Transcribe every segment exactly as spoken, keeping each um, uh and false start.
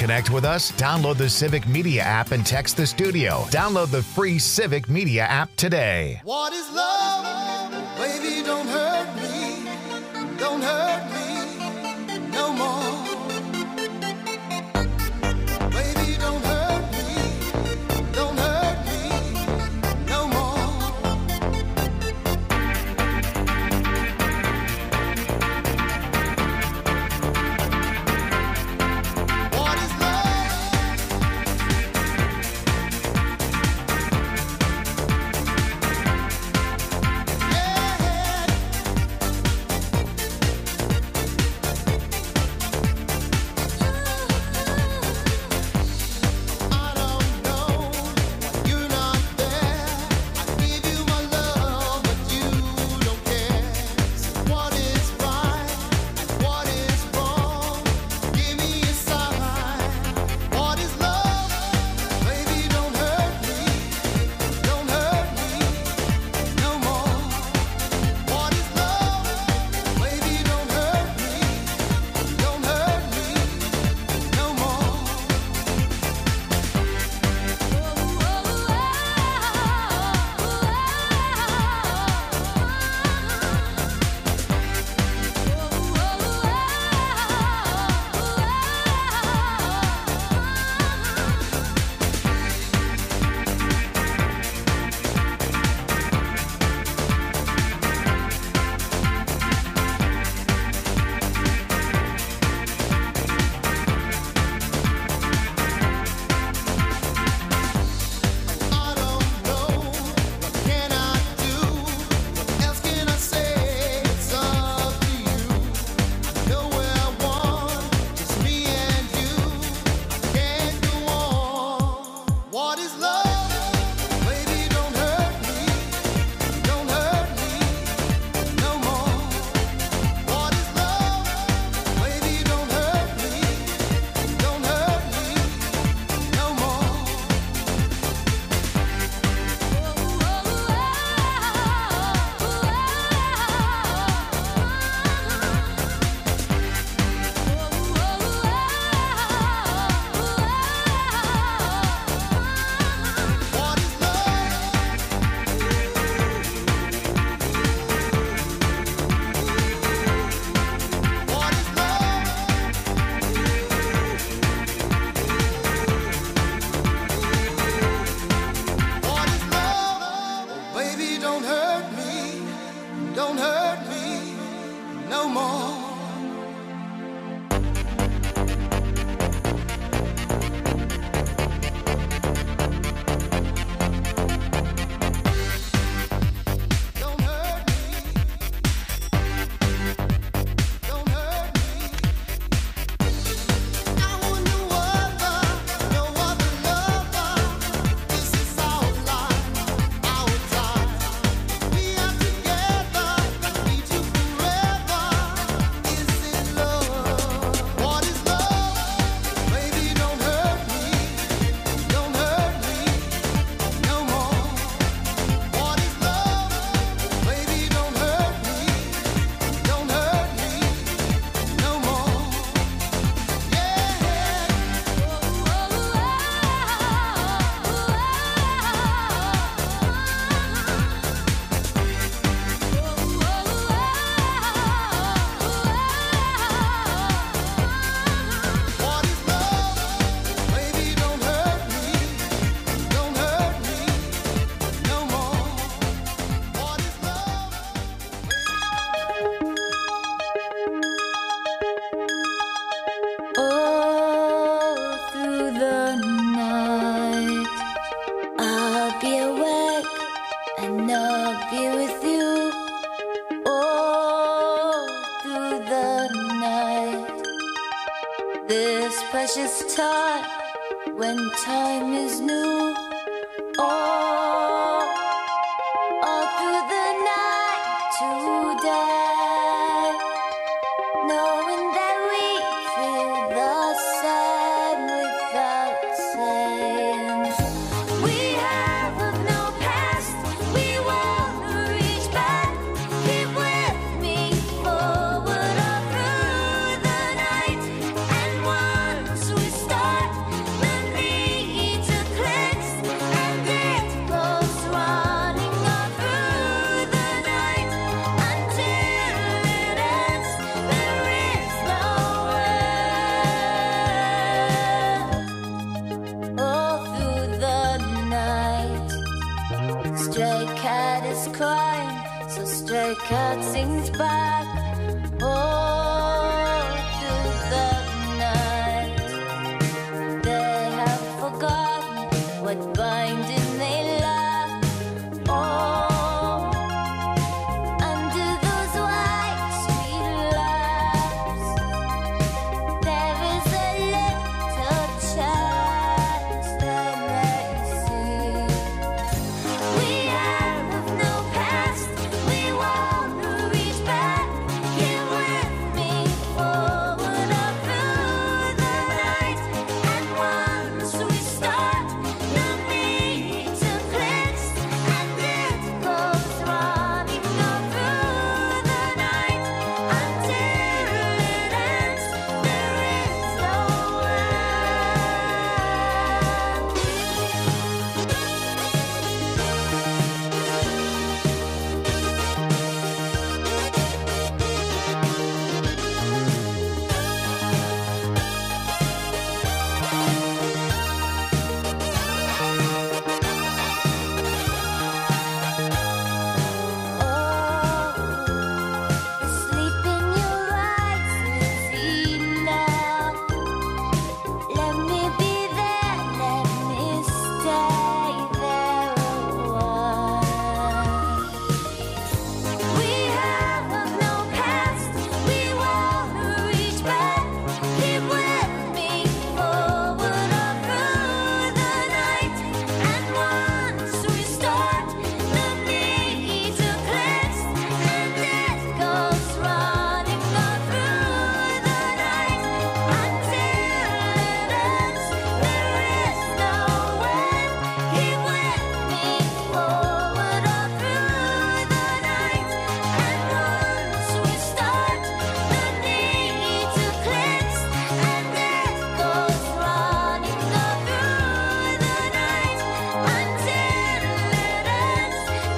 connect with us? Download the Civic Media app and text the studio. Download the free Civic Media app today. What is love? Baby, don't hurt me. Don't hurt me no more. Baby, don't hurt me. Don't hurt me no more. What is love? I don't know. You're not there. I give you my love, but you don't care. So what is right and what is wrong? Give me a sign. What is love? Baby, don't hurt me. Don't hurt me no more. What is love? Baby, don't hurt me. Don't hurt me no more. I don't know. What can I do? What else can I say? It's up to you. I know where I want, just me and you. I can't go on. What is love? Baby, don't hurt me. Don't hurt me no more. What is love? Baby, don't hurt me. Don't hurt me no more. What is love? What is love? What is love? Oh, baby, don't hurt me. Don't hurt me no more. Don't hurt me. Don't hurt me. I want no other, no other lover. This is our life, our time. We are together, need you forever. Is it love? What is love? Baby, don't hurt me. Don't hurt me no more. What is love? Baby, don't hurt me. Don't hurt me no more. What is love? Baby, don't hurt me. Don't hurt me no more. What is love? All through the night, I'll be awake and I'll be with you. All through the night, this precious time when time is new. All, all through the night today, knowing that we feel the same without saying. We have of no past, we wanna reach back. Keep with me forward all through the night. And once we start, Stray cat is crying, so stray cat sings back. Oh, through the night, they have forgotten what binding they love. Oh, under those white street lamps, there is a little chance they may see. We have no past, we won't reach back. Here with me, forward or through the night. And once we start, no need to cleanse. And it goes running all through the night until it ends. There is no sleep in your eyes, Lucina. Let me be there, let me stay there a while. We have no past, we won't reach back. Keep with me, forward or through the night. And once we start, no need to cleanse. And it goes running all through the night until it ends. There is no end. Keep with me, forward or through the night. And once we start, no need to cleanse. And it goes running all through the night until it ends.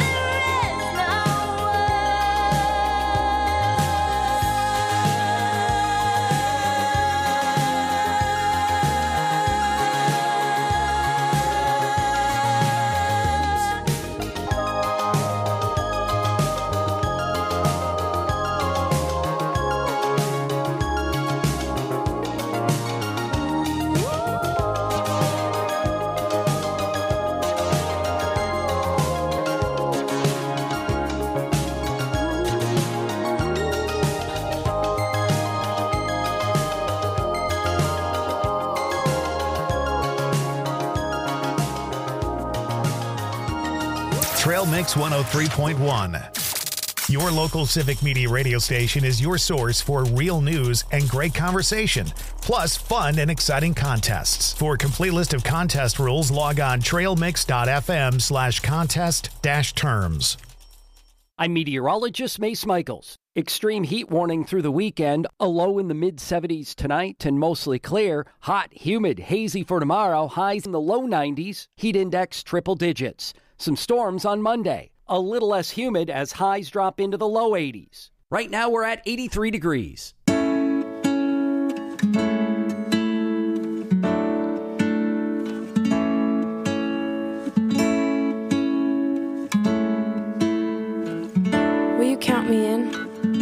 Trail Mix one oh three point one. Your local Civic Media radio station is your source for real news and great conversation, plus fun and exciting contests. For a complete list of contest rules, log on trailmix.fm slash contest dash terms. I'm meteorologist Mace Michaels. Extreme heat warning through the weekend, a low in the mid seventies tonight and mostly clear. Hot, humid, hazy for tomorrow, highs in the low nineties, heat index triple digits. Some storms on Monday, a little less humid as highs drop into the low eighties. Right now we're at eighty-three degrees. Will you count me in?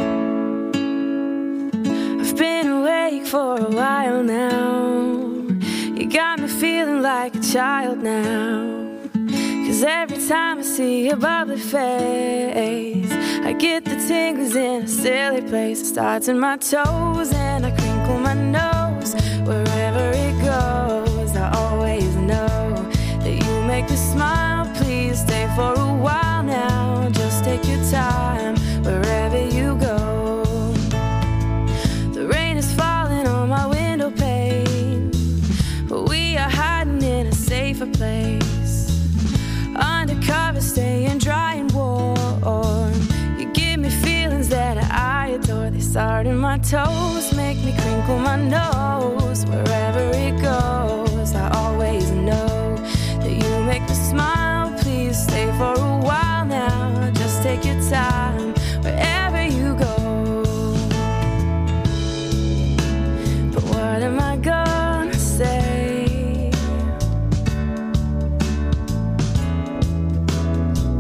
I've been awake for a while now. You got me feeling like a child now. 'Cause every time I see your bubbly face, I get the tingles in a silly place. It starts in my toes and I crinkle my nose. Wherever it goes, I always know that you make me smile. Please stay for a while now. Just take your time wherever you go. The rain is falling on my window pane, but we are hiding in a safer place. Undercover, staying dry and warm. You give me feelings that I adore. They start in my toes, make me crinkle my nose. Wherever it goes, I always know that you make me smile. Please stay for a while now. Just take your time wherever you go. But what am I gonna say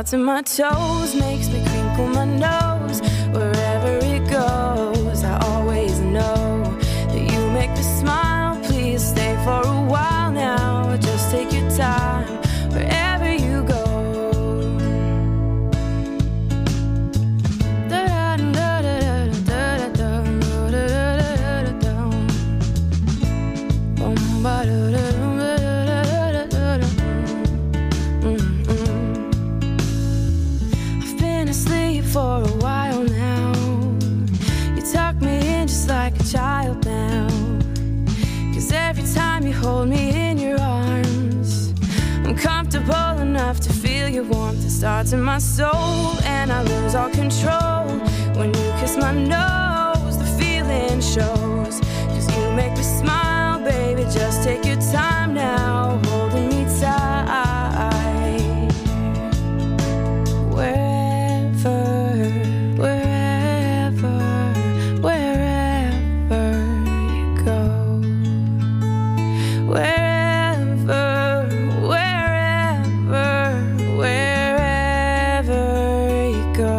starts in my toes, makes me crinkle my nose. Wherever it goes, I always know that you make me smile. Please stay for a while now. Just take your time wherever you go. I've been asleep for a while now. You tuck me in just like a child now. 'Cause every time you hold me in your arms, I'm comfortable enough to feel your warmth. It starts in my soul and I lose all control. When you kiss my nose, the feeling shows. 'Cause you make me smile, baby, just take your time now, holding me tight. Wherever, wherever, wherever you go. Wherever, wherever, wherever you go.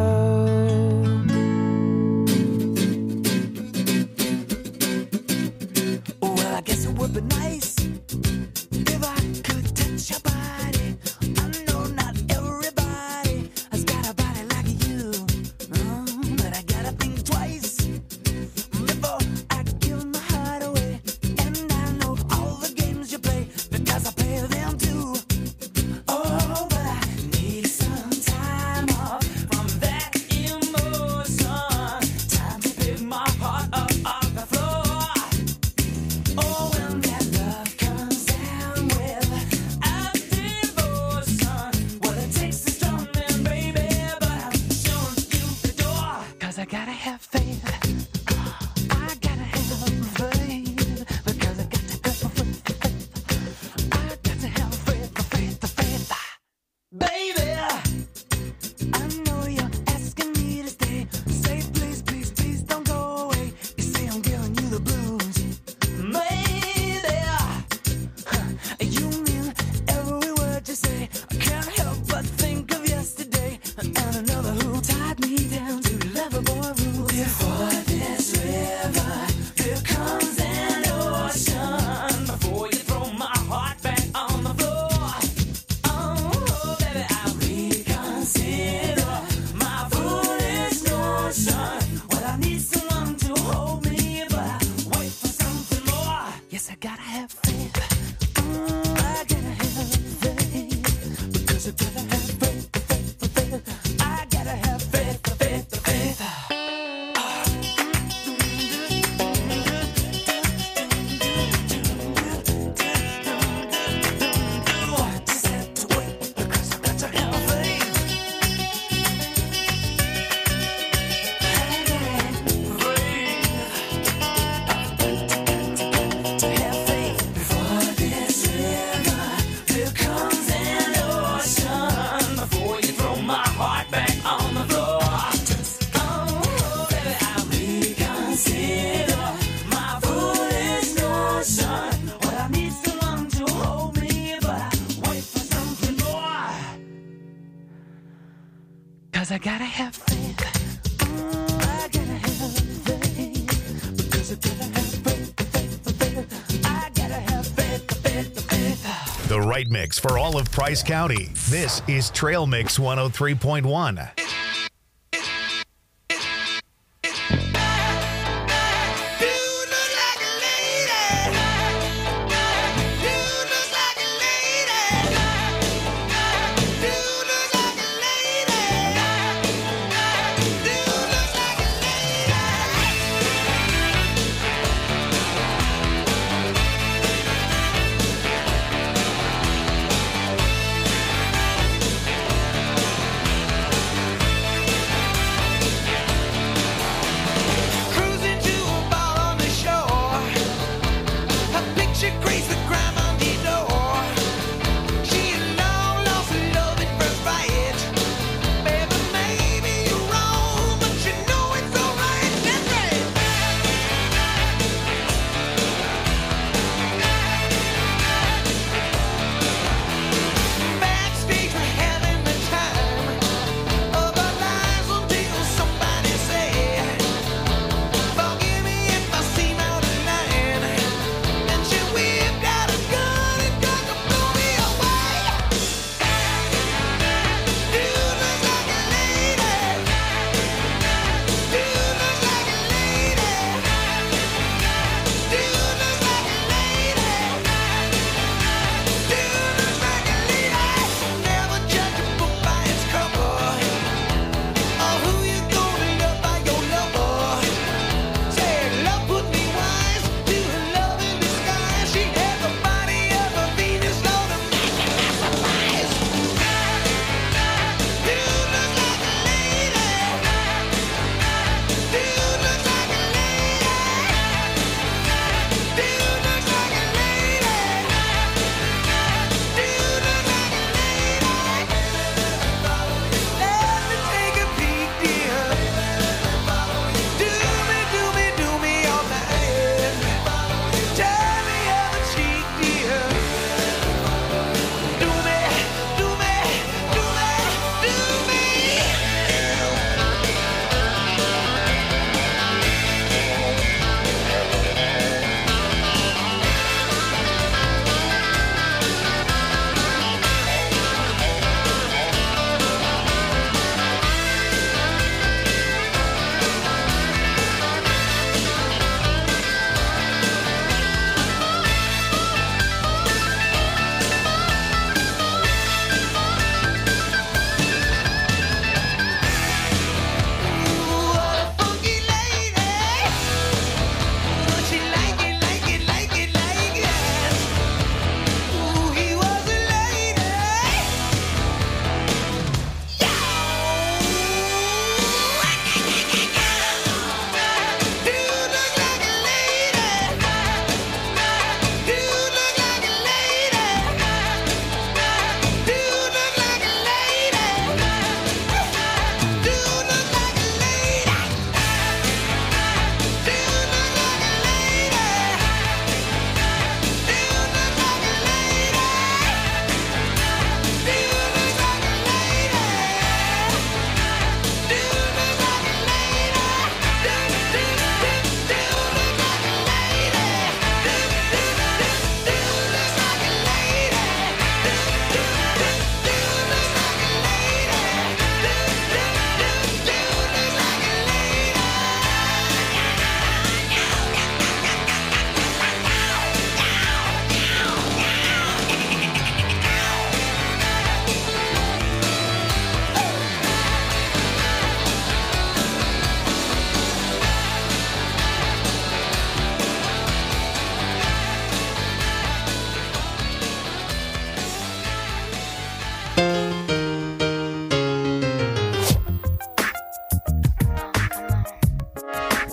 Well, I guess it would be nice if I could touch your body. I know not everybody has got a body like you, uh, but I gotta think twice before I give my heart away. And I know all the games you play because I play them too. Oh, but I need some time off from that emotion. Time to pick my heart up off the floor. Oh, when that love comes down with a devotion. Well, it takes a strong man, baby, but I'm showing you the door. 'Cause I gotta have faith. I gotta have faith. Because I got to have faith. I got to have faith, faith, faith. Baby, I know you're asking me to stay. Say please, please, please don't go away. You say I'm giving you the blues. Maybe huh, you mean every word you say. I can't help but think of yesterday and another who tied me down to lovable rules. Before this river, there comes an ocean. Before you throw my heart back on the floor. Oh, baby, I reconsider my foolish notion. Well, I need someone to hold me, but I wait for something more. Yes, I gotta have faith. Mm, I gotta have faith. Because I gotta have faith, faith, faith. I gotta have faith, faith, faith. Just have to wait because I got to have faith. To have faith before this river, there comes an ocean. Before you throw my heart back on the floor. Just oh, baby, I reconsider my foolish notion. Well, I need someone to hold me, but I wait for something more. 'Cause I gotta have faith. Mm, I gotta have faith. Because I gotta have faith, faith, faith. I gotta have faith, faith, faith. The right mix for all of Price County. This is Trail Mix one oh three point one. You look like a lady. You look like a lady. You look like a lady. You look like a lady.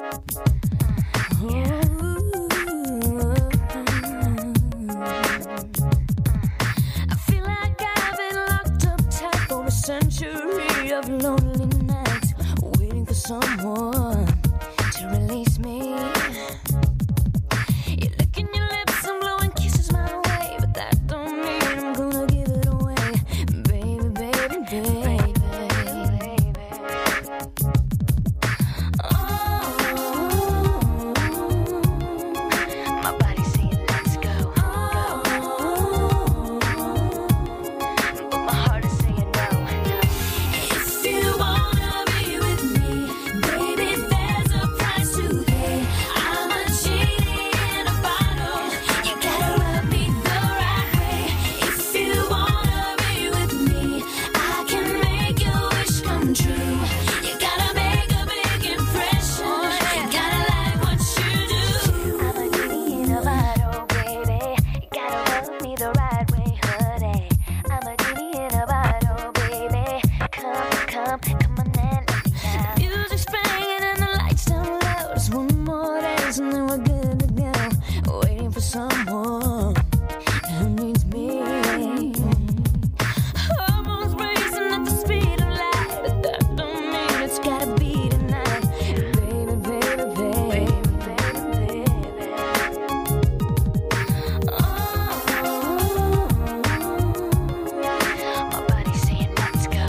I feel like I've been locked up tight for a century of lonely nights, waiting for someone to release me. You're licking your lips and blowing kisses my way, but that don't mean I'm gonna give it away, baby, baby, baby. Oh, my body's saying let's go, go. But my heart is saying no, no. If you wanna be with me, baby, there's a price to pay. I'm a genie in a bottle. You gotta rub me the right way. If you wanna be with me, I can make your wish come true. You gotta make a big impression. Gotta like what you do. I'm a genie in a bottle, baby. You gotta rub me the right way, honey. I'm a genie in a bottle, baby. Come, come, come on and let me out. The music's banging and the lights down low. Just one more dance and then we're good to go. Waiting for someone who needs me. Hormones racing at the speed of light, but that don't mean it's gotta be tonight. Baby, baby, baby, baby, baby. Oh, my body's saying let's go.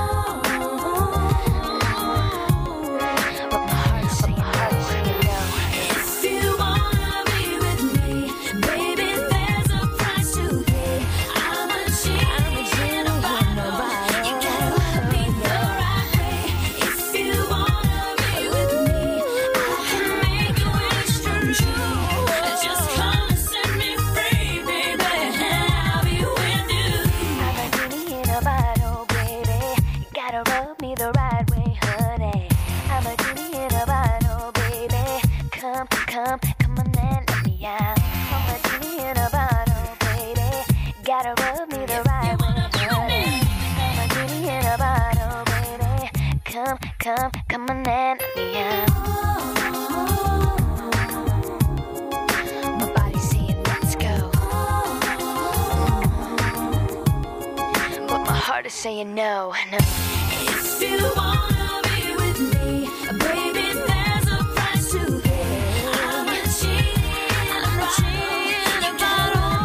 But my heart's saying no. If you wanna be with me, baby, there's a price to pay. I'm a genie in a bottle. You gotta love me the right way. If you wanna be with me, I can make your wish come true. Just come and set me free, baby, and I'll be with you. I'm a genie in a bottle, baby. You gotta rub me the right way, honey. I'm a genie in a bottle, baby. Come, come, come on and let me out. I'm a genie in a bottle, baby. Gotta rub me the right way, honey. I'm a genie in a bottle, baby. Come, come, come on and let me out. My body's saying let's go, but my heart is saying no, no. If you wanna be with me, baby, there's a price to pay. I'm a genie in a bottle.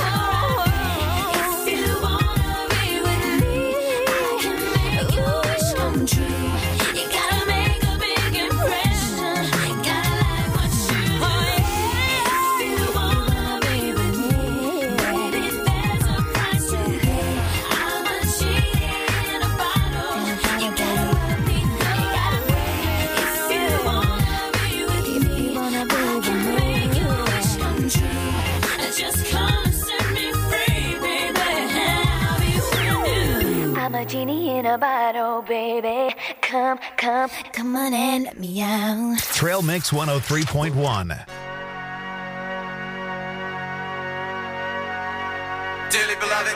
If you wanna be with me, I can make your wish come true. You gotta make a big impression. Gotta like what you do. If you wanna be with me, baby, there's a price to pay. I'm a genie in a bottle. You gotta rub me the right way. If you wanna be with me, I can make your wish come true. Just come and set me free, baby, and I'll be with you. I'm a genie in a bottle, baby. Come, come, come on and let me out. Trail Mix one oh three point one. Dearly beloved,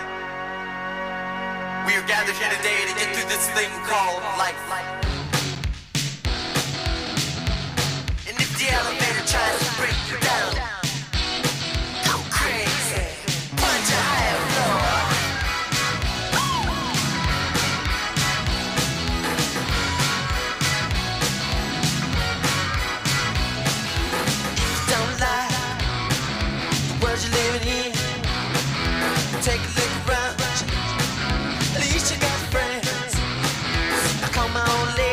we are gathered here today to get through this thing called life. And if the elevator tries to break you down, go crazy, punch a higher floor. Don't lie, the world you're living in. Take a look around, at least you got friends. I call my own lady.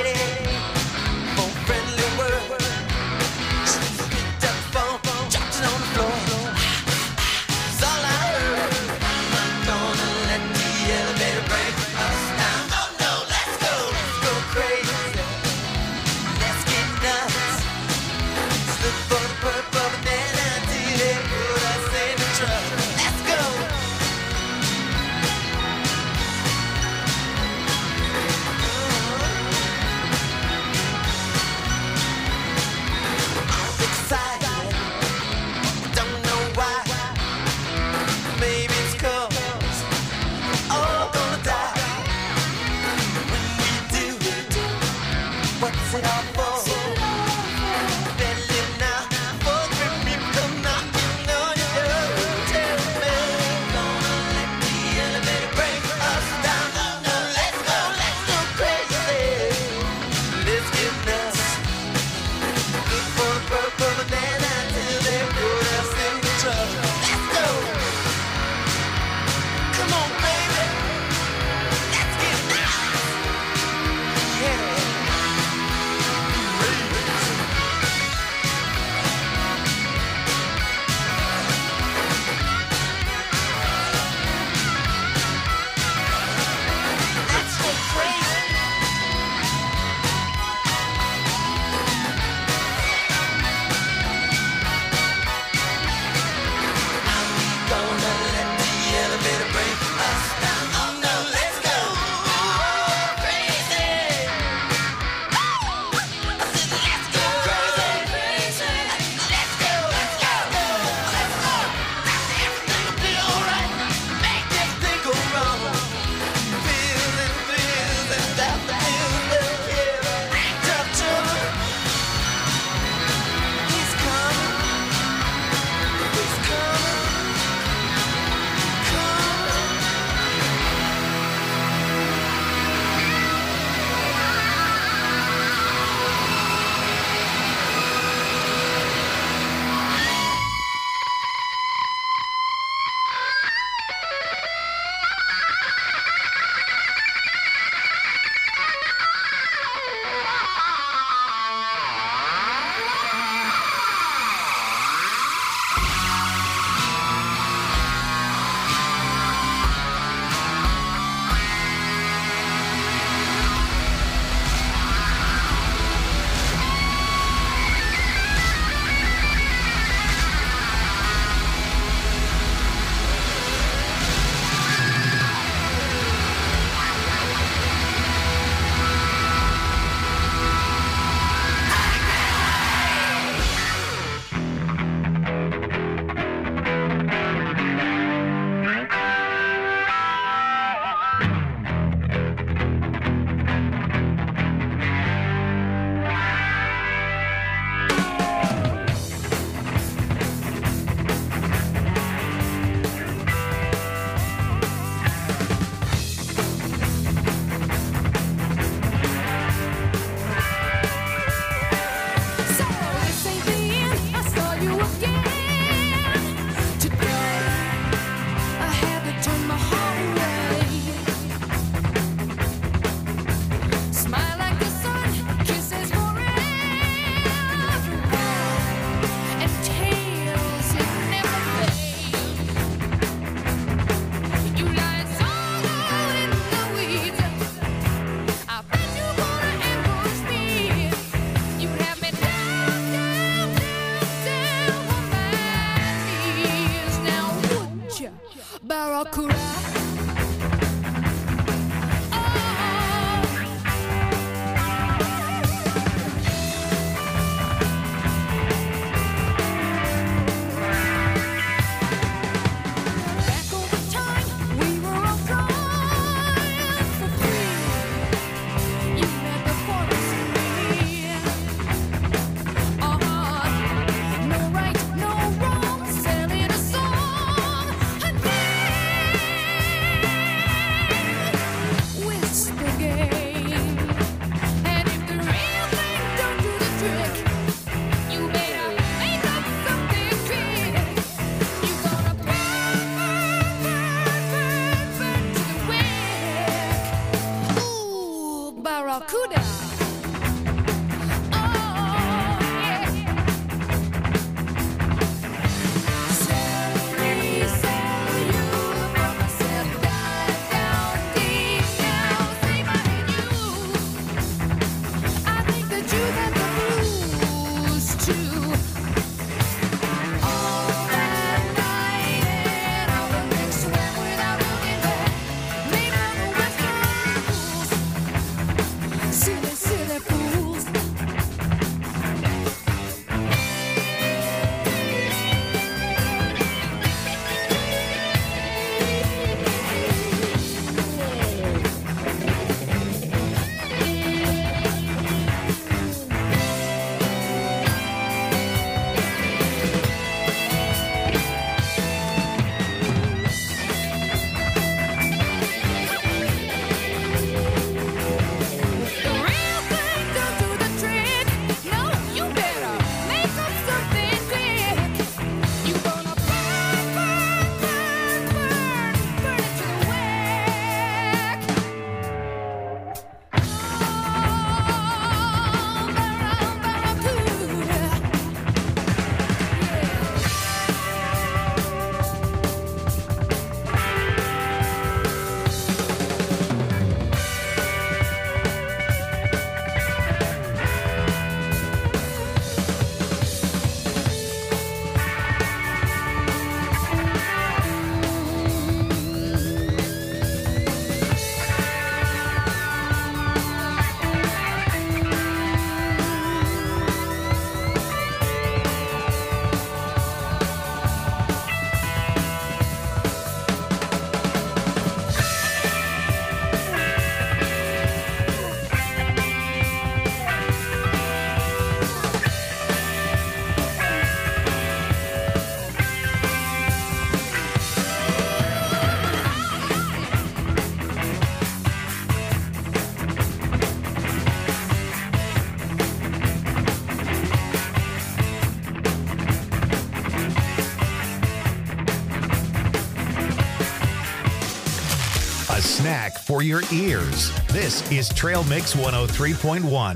snack for your ears. This is Trail Mix one oh three point one.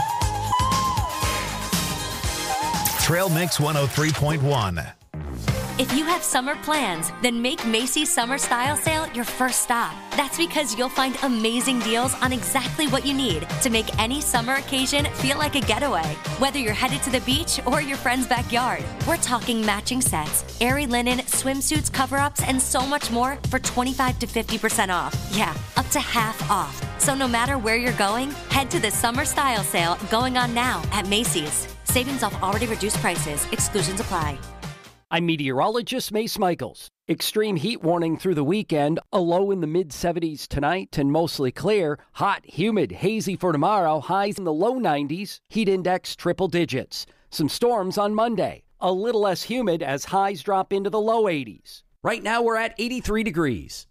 Trail Mix one oh three point one. If you have summer plans, then make Macy's Summer Style Sale your first stop. That's because you'll find amazing deals on exactly what you need to make any summer occasion feel like a getaway. Whether you're headed to the beach or your friend's backyard, we're talking matching sets, airy linen, swimsuits, cover-ups, and so much more for twenty-five to fifty percent off. Yeah, up to half off. So no matter where you're going, head to the Summer Style Sale going on now at Macy's. Savings off already reduced prices. Exclusions apply. I'm meteorologist Mace Michaels. Extreme heat warning through the weekend, a low in the mid seventies tonight and mostly clear. Hot, humid, hazy for tomorrow, highs in the low nineties, heat index triple digits. Some storms on Monday, a little less humid as highs drop into the low eighties. Right now we're at eighty-three degrees.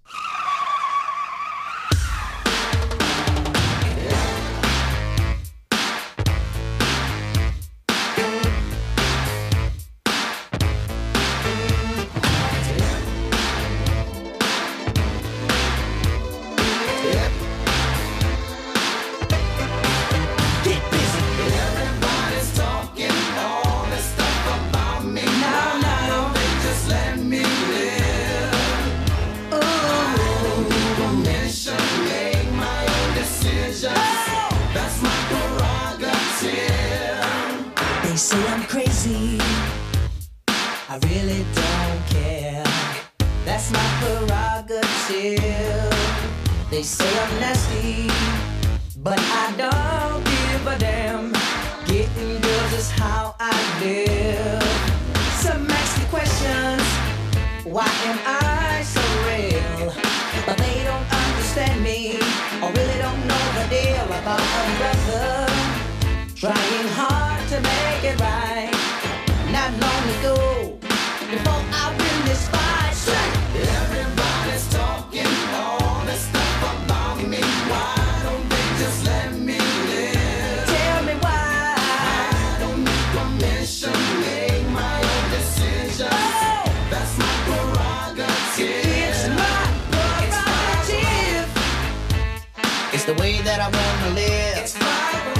Say I'm crazy, I really don't care. That's my prerogative. They say I'm nasty, but I don't give a damn. Getting girls is how I live. Some ask me questions, why am I so real? But they don't understand me, or really don't know the deal about a brother trying hard to make it right. Not long ago, before I win this fight, everybody's talking all this stuff about me. Why don't they just let me live? Tell me why. I don't need permission, make my own decisions. Oh, that's my prerogative. It's my prerogative. It's the way that I wanna live. It's my prerogative.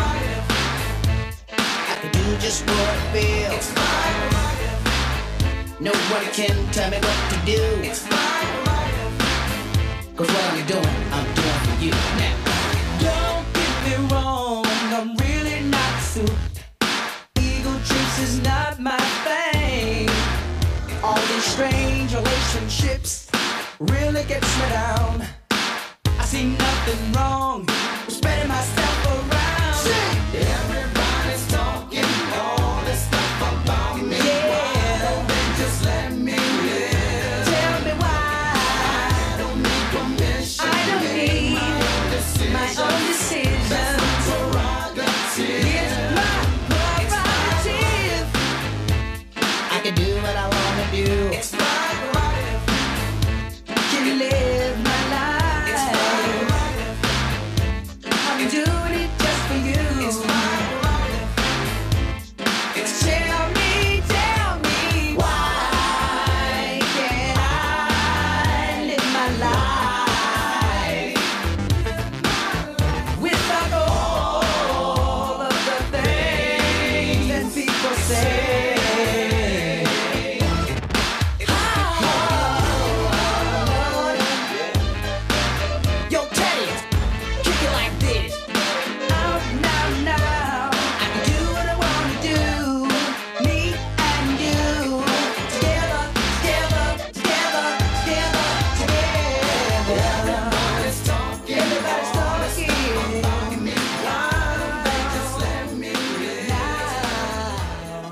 Do just what I feel. It's my prerogative. No one can tell me what to do. It's my prerogative. Cause what I'm doing, I'm doing for you now. Don't get me wrong, I'm really not suited. Ego trips is not my thing. All these strange relationships really gets me down. I see nothing wrong with spreading myself around. Everybody's talking all this stuff about me. Yeah. Why don't they just let me live? Tell me why. I don't need permission. I don't need my own decision. My own decision. That's my prerogative. It's my prerogative. I can do what I wanna do. It's my prerogative. Can live my life. It's my prerogative. I'm doing it just for you. It's my prerogative. It's tell me, tell me why can't I live my life without all of the things that people say? Yo, Teddy, kick it like this. Out now, now. I can do what I wanna do. Me and you. Together, together, together, together, together. Everybody's talking. Everybody's talking about me. Why don't they just let me live now?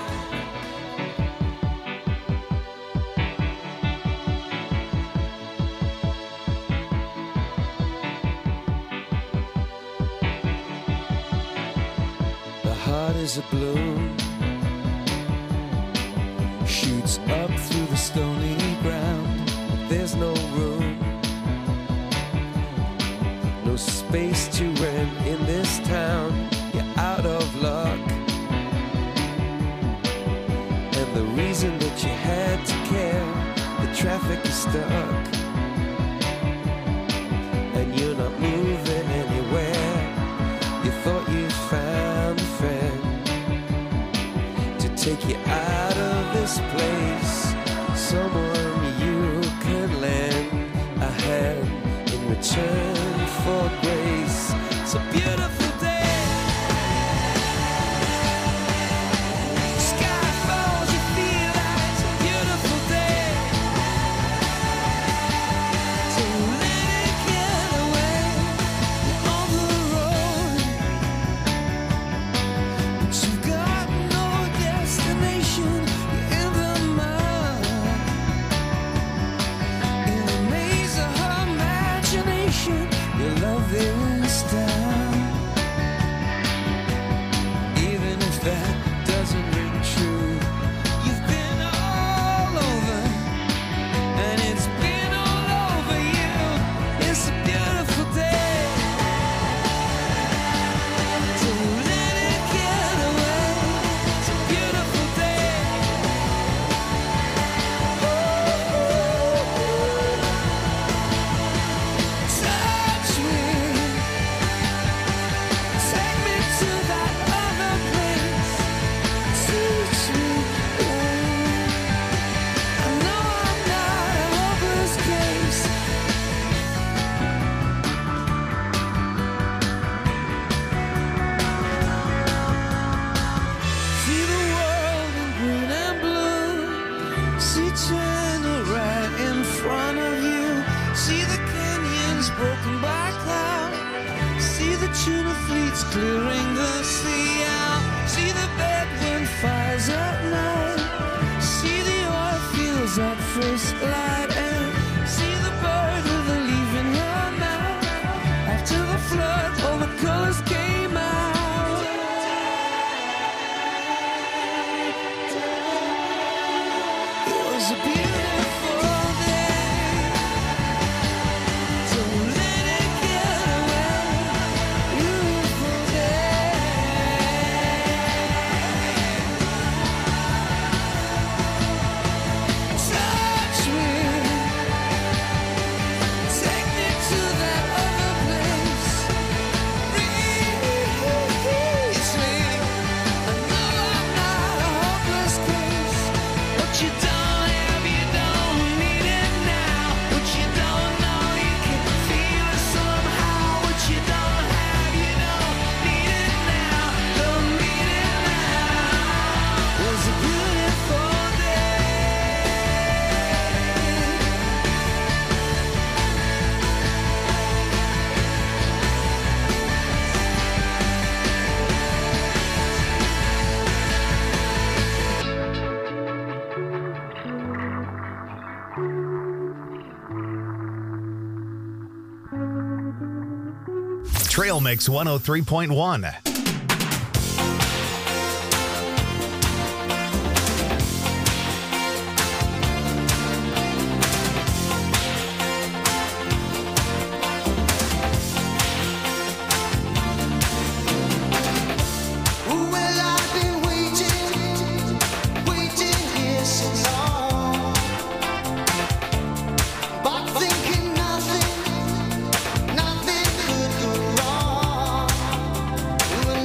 The heart is a balloon, shoots up through the stony ground. There's no room, no space to rent in this town. You're out of luck, and the reason that you had to care, the traffic is stuck, and you're not moving anywhere. You thought you'd found a friend to take you out of this place, return for grace. It's a beautiful day. Sky falls, you feel like it's a beautiful day. So let it get away on the road. But you've got no destination. You're in the mud. In a maze of her imagination, your love is down. Even if that doesn't ring true, you've been all over, and it's been all over you. It's a beautiful day. So let it get away. It's a beautiful day. Touch me, take me to that other place. Teach me, I know I'm not a hopeless case. See the world in green and blue. See China right in front of you. See the canyons broken by cloud. See the tuna fleets clearing the sea out. See the bedroom fires at night. See the oil fields at first light. And see the bird with a leaf in her mouth. After the flood, all the colors came out. It was a beautiful day. So let it get away. Beautiful day. Touch me. Take me to that other place. Reach me. I know I'm not a hopeless case. What you don't have, you don't need it now. What you don't know, you can feel it somehow. What you don't have, you don't need it now. Don't need it now. Was a beautiful day. Trail Mix one oh three point one. Well, I've been waiting, waiting here so long, but thinking nothing, nothing could go wrong.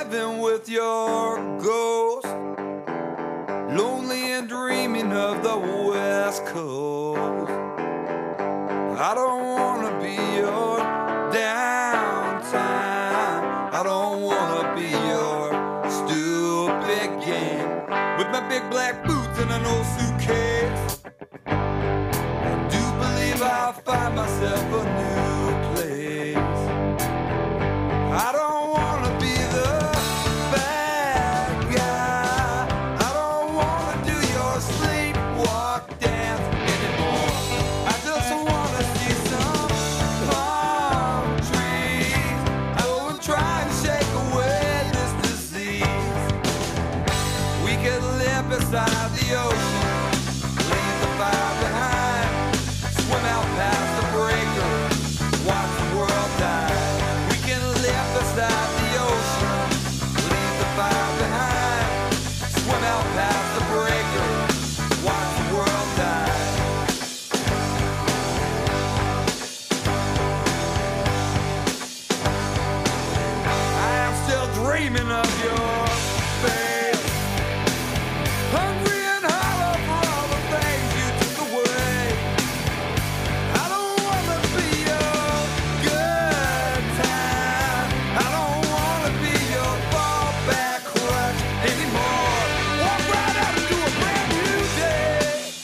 living with your ghost, lonely and dreaming of the West Coast. I don't wanna be your downtime. I don't wanna be your stupid game with my big black boots and an old suitcase. I do believe I'll find myself a new place. I don't wanna be the bad guy. I don't wanna do your sleepwalk dance anymore. I just wanna see some palm trees. I will try and shake away this disease. We could live beside the ocean, leave the fire behind, swim out past the breaker, watch the world die. We can live beside the ocean, leave the fire behind, swim out past the breaker, watch the world die. I am still dreaming of your face, hungry and hollow for all the things you took away. I don't wanna be your good time. I don't wanna be your fallback crutch anymore. Walk right out into a brand new day.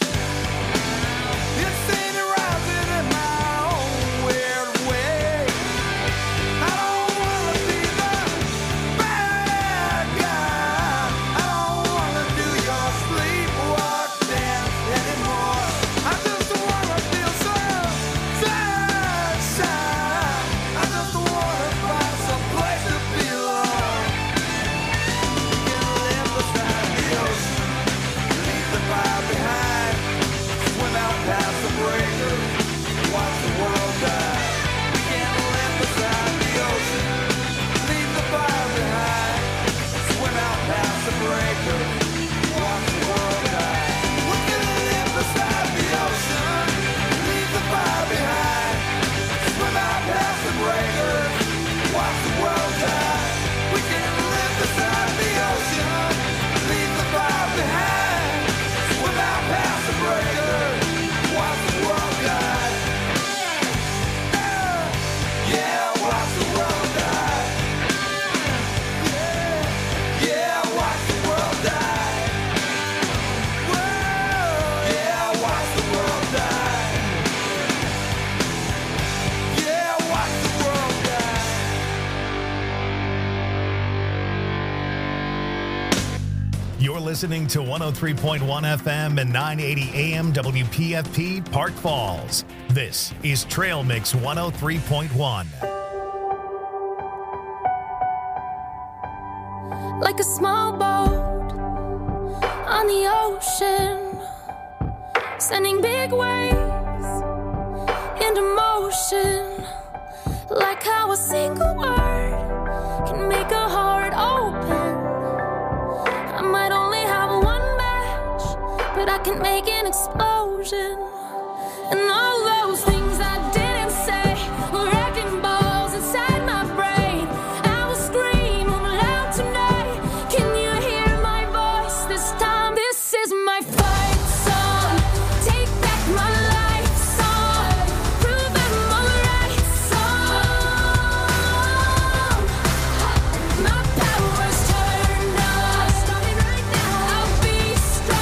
Insane and rising in my own weird way. I don't wanna be the bad guy. I don't wanna do your sleepwalk dance anymore. I just wanna feel some sunshine. I just wanna find some place to belong. We can live beside the ocean, leave the fire behind, swim out past the breaker, watch the world die. We can live beside the ocean, leave the fire behind, swim out past the breaker, watch the world die. We can live beside the ocean, leave the fire behind, swim out past the breaker, watch the world die. We can live beside the ocean, leave the fire behind, swim out past the breaker, watch the world die. Yeah, watch the world die. Yeah, yeah, watch the world die. Whoa, yeah, watch the world die. Yeah, watch the world die. You're listening to one oh three point one F M and nine eighty A M W P F P Park Falls. This is Trail Mix one oh three point one. Like a small boat on the ocean, sending big waves into motion. Like how a single word can make a heart open. I might only have one match, but I can make an explosion. And all those things